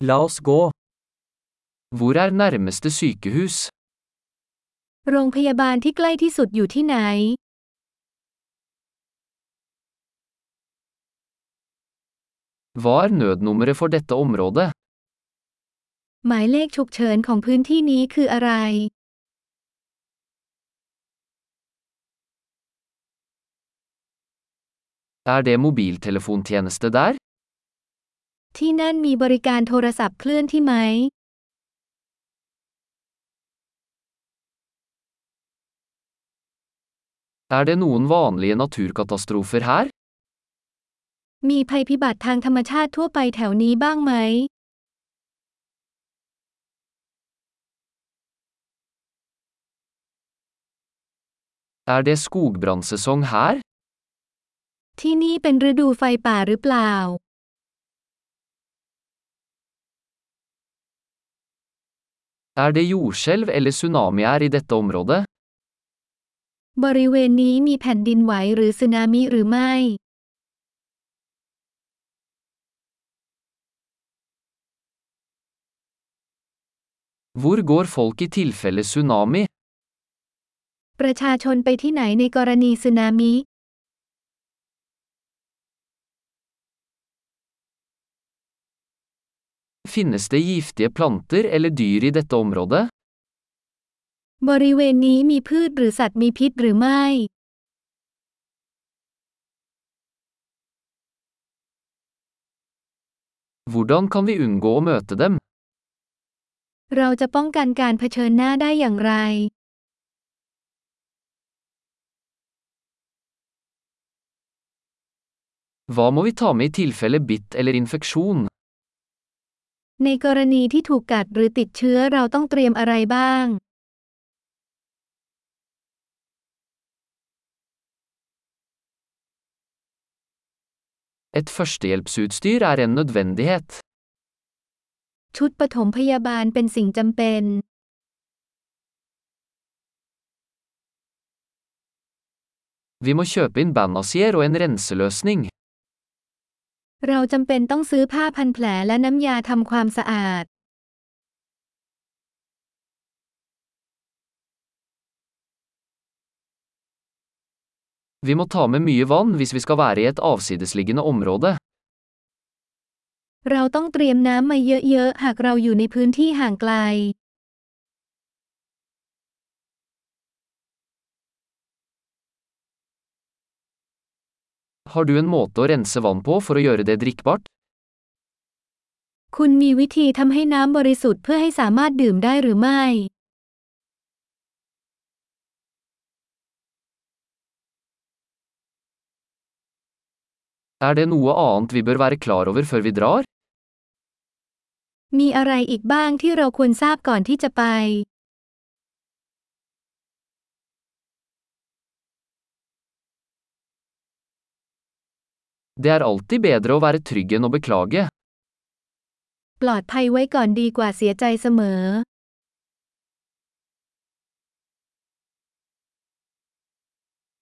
La oss gå. Hvor er nærmeste sykehus? โรงพยาบาลที่ใกล้ที่สุดอยู่ที่ไหน Hva er nødnummeret for dette området? หมายเลขฉุกเฉินของพื้นที่นี้คืออะไร Er det mobiltelefontjeneste der? ที่นั่นมีบริการโทรศัพท์เคลื่อนที่ไหม Er det noen vanlige naturkatastrofer her? มีภัยพิบัติทางธรรมชาติทั่วไปแถวนี้บ้างไหม Er det skogbrannsesong her? ที่นี่เป็นฤดูไฟป่าหรือเปล่า Er det jordskjelv eller tsunamier i dette området? บริเวณนี้มีแผ่นดินไหวหรือสึนามิหรือไม่ Hvor går folk i tilfelle tsunami? ประชาชนไปที่ไหนในกรณีสึนามิ Finnes det giftige planter eller dyr i dette området? บริเวณนี้มีพืชหรือสัตว์มีพิษหรือไม่ Hvordan kan vi unngå å møte dem? เราจะป้องกันการเผชิญหน้าได้อย่างไร Hva må vi ta med i tilfelle bitt eller infeksjon? ในกรณีที่ถูกกัดหรือติดเชื้อเราต้องเตรียมอะไรบ้าง Et førstehjelpsutstyr er en nødvendighet. ชุดปฐมพยาบาลเป็นสิ่งจำเป็น Vi må kjøpe inn bandasier og en renseløsning. เราจำเป็นต้องซื้อผ้าพันแผลและน้ำยาทำความสะอาด Vi må ta med mye vann hvis vi skal være i et avsidesliggende område. เราต้องเตรียมน้ำมาเยอะๆหากเราอยู่ในพื้นที่ห่างไกล Har du en måte å rense vann på for å gjøre det drikkbart? คุณมีวิธีทำให้น้ำบริสุทธิ์เพื่อให้สามารถดื่มได้หรือไม่ Er det noe annet vi bør være klar over før vi drar? มีอะไรอีกบ้างที่เราควรทราบก่อนที่จะไป Det er alltid bedre å være trygg enn å beklage. ปลอดภัยไว้ก่อนดีกว่าเสียใจเสมอ